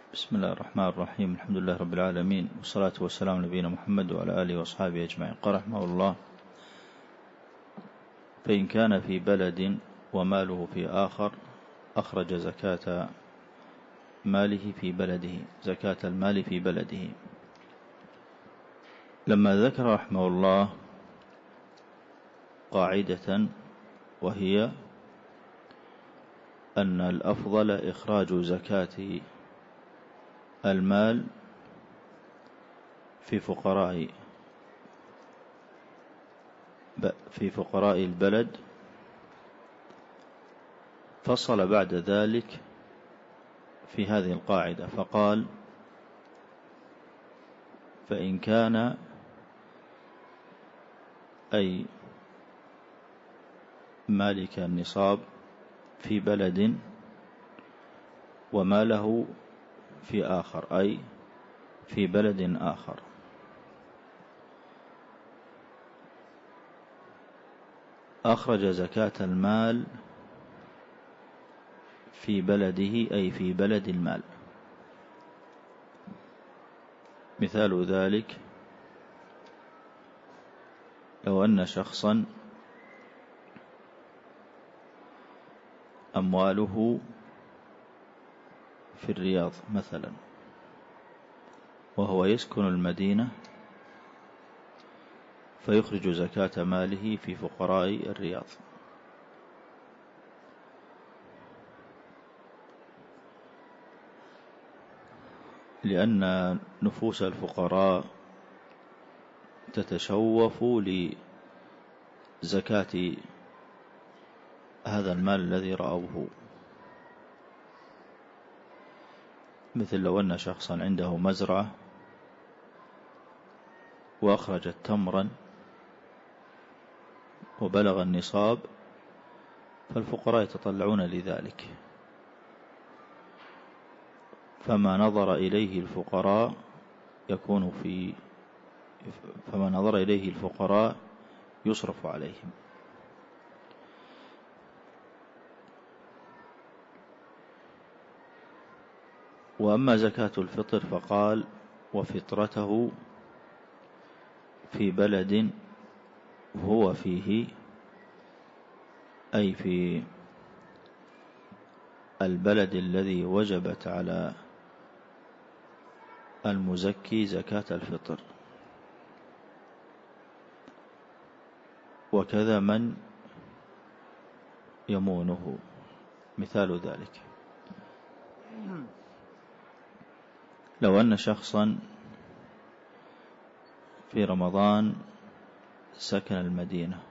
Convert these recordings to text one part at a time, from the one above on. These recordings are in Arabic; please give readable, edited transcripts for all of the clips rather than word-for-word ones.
بسم الله الرحمن الرحيم. الحمد لله رب العالمين، والصلاة والسلام على نبينا محمد وعلى آله وأصحابه أجمعين. قال رحمه الله: فإن كان في بلد وماله في آخر أخرج زكاة ماله في بلده، زكاة المال في بلده. لما ذكر رحمه الله قاعدة، وهي أن الأفضل إخراج زكاة المال في فقراء البلد، فصل بعد ذلك في هذه القاعدة فقال: فإن كان أي مالك النصاب في بلد وماله في آخر، أي في بلد آخر، أخرج زكاة المال في بلده، أي في بلد المال. مثال ذلك: لو أن شخصا أمواله في الرياض مثلا، وهو يسكن المدينة، فيخرج زكاة ماله في فقراء الرياض، لأن نفوس الفقراء تتشوف لزكاة هذا المال الذي رأوه. مثل لو أن شخصا عنده مزرعة وأخرجت تمرا وبلغ النصاب، فالفقراء يتطلعون لذلك، فما نظر إليه الفقراء يصرف عليهم. وأما زكاة الفطر فقال: وفطرته في بلد هو فيه، أي في البلد الذي وجبت على المزكي زكاة الفطر، وكذا من يمونه. مثال ذلك: لو أن شخصا في رمضان سكن المدينة،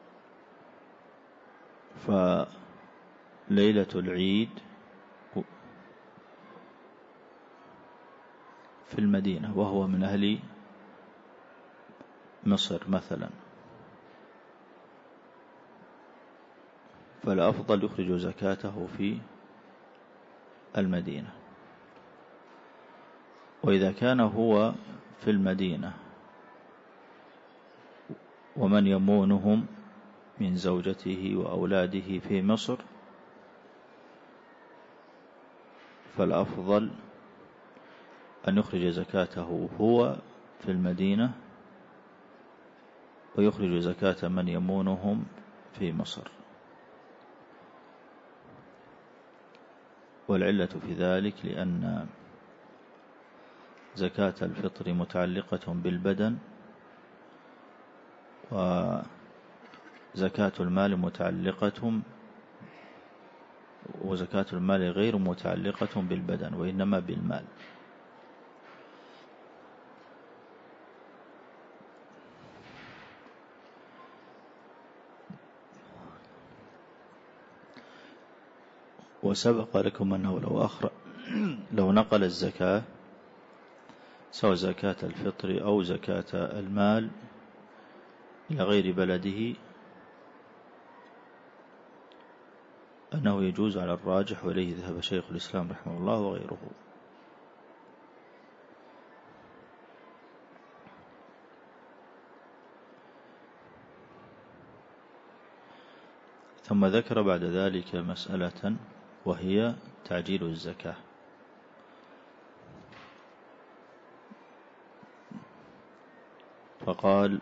فليلة العيد في المدينة وهو من أهل مصر مثلا، فالأفضل يخرج زكاته في المدينة. وإذا كان هو في المدينة ومن يمونهم من زوجته وأولاده في مصر، فالأفضل أن يخرج زكاته هو في المدينة، ويخرج زكاة من يمونهم في مصر. والعلة في ذلك لأن زكاة الفطر متعلقة بالبدن، وزكاة المال غير متعلقة بالبدن، وإنما بالمال. وسبق لكم أنه لو نقل الزكاة، سواء زكاة الفطر أو زكاة المال، إلى غير بلده، أنه يجوز على الراجح، وإليه ذهب شيخ الإسلام رحمه الله وغيره. ثم ذكر بعد ذلك مسألة، وهي تعجيل الزكاة. فقال: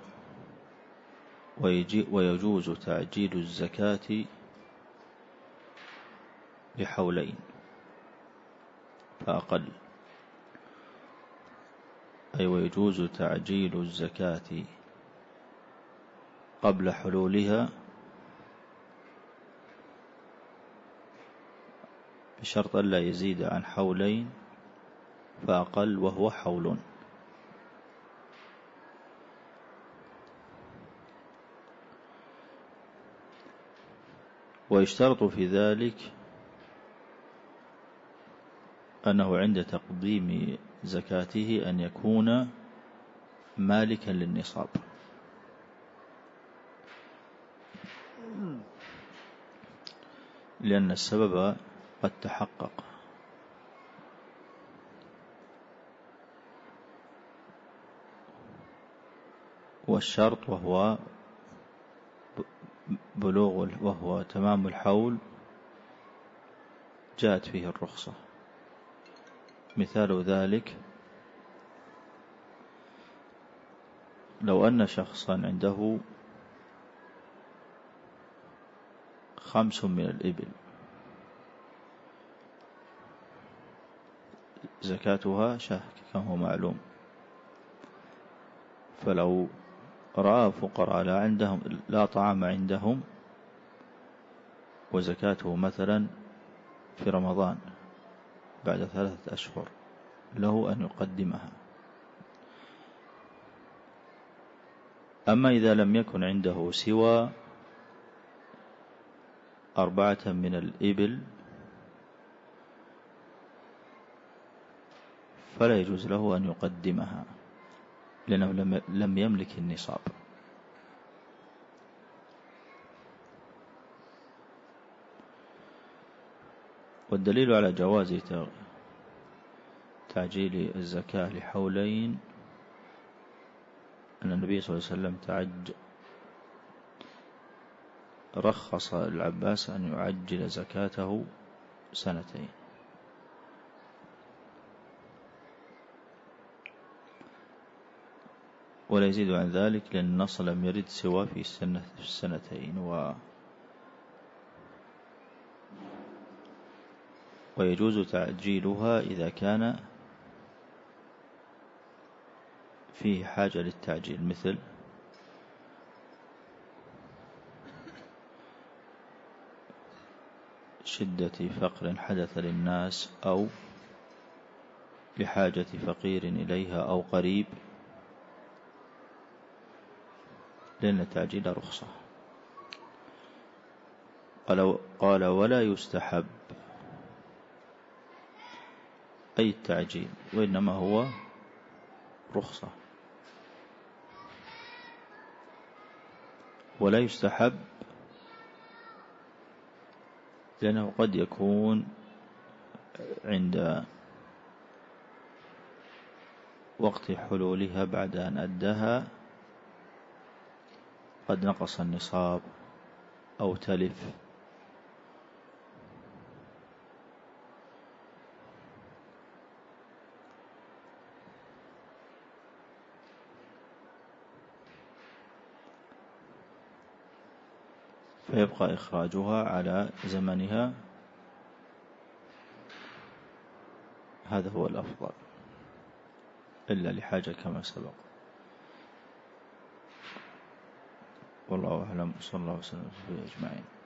ويجوز تعجيل الزكاة لحولين فأقل، أي ويجوز تعجيل الزكاة قبل حلولها بشرط ألا يزيد عن حولين فأقل، وهو حول. ويشترط في ذلك أنه عند تقديم زكاته أن يكون مالكا للنصاب، لأن السبب قد تحقق. والشرط وهو وهو تمام الحول جاءت فيه الرخصة. مثال ذلك: لو أن شخصا عنده 5 من الإبل زكاتها شاه كما هو معلوم، فلو رأى فقراء لا طعام عندهم وزكاته مثلا في رمضان بعد 3 أشهر، له أن يقدمها. أما إذا لم يكن عنده سوى 4 من الإبل فلا يجوز له أن يقدمها، لأنه لم يملك النصاب. والدليل على جواز تعجيل الزكاة لحولين أن النبي صلى الله عليه وسلم رخص العباس أن يعجل زكاته 2 ولا يزيد عن ذلك، لأن النص لم يرد سوى في 2. ويجوز تعجيلها إذا كان فيه حاجة للتعجيل، مثل شدة فقر حدث للناس، أو لحاجة فقير إليها أو قريب، لأن التعجيل رخصة. قال: ولا يستحب أي التعجيل، وإنما هو رخصة. ولا يستحب لأنه قد يكون عند وقت حلولها بعد أن أداها قد نقص النصاب أو تلف. فيبقى إخراجها على زمنها، هذا هو الأفضل، إلا لحاجة كما سبق. والله أعلم، صلى الله وسلم على أجمعين.